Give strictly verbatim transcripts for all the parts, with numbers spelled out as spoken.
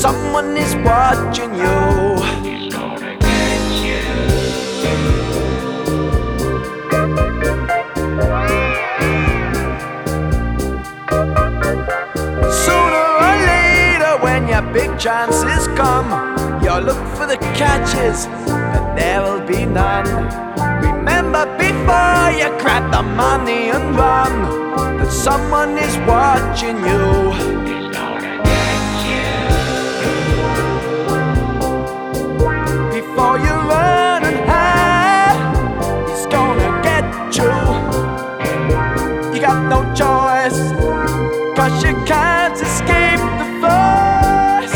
someone is watching you. He's gonna get you. Sooner or later, when your big chances come, you'll look for the catches, and there will be none. Remember before you grab the money and run, that someone is watching you. He's gonna get you. Before you run and hide, he's gonna get you. You got no choice, 'cause you can't escape the force.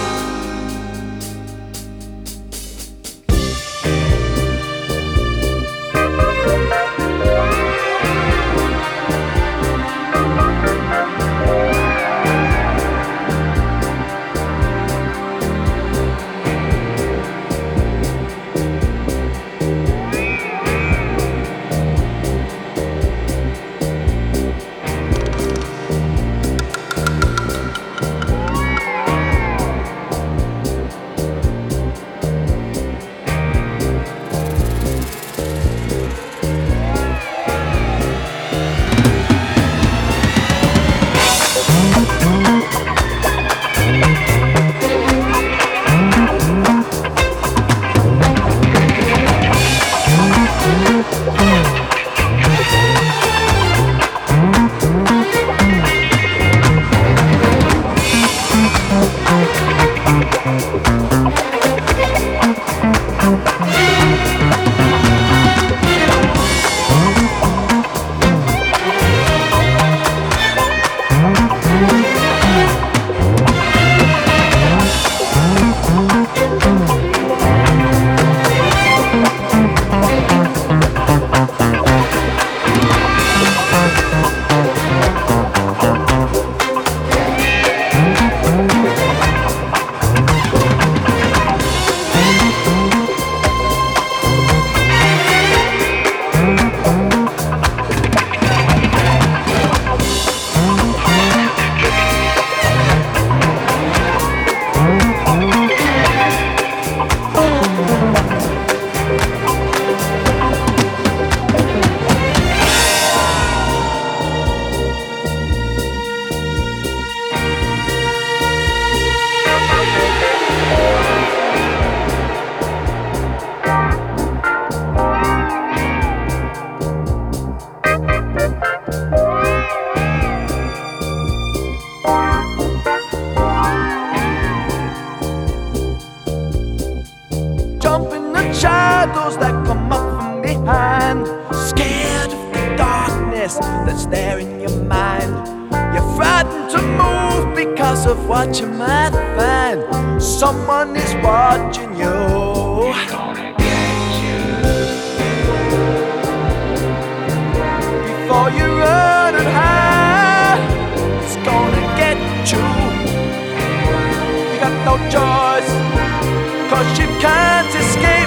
Jump in the shadows that come up from behind, scared of the darkness that's there in your mind. You're frightened to move because of what you might find. Someone is watching you. He's gonna get you. Before you run and hide, it's gonna get you. You got no choice, 'cause you can't escape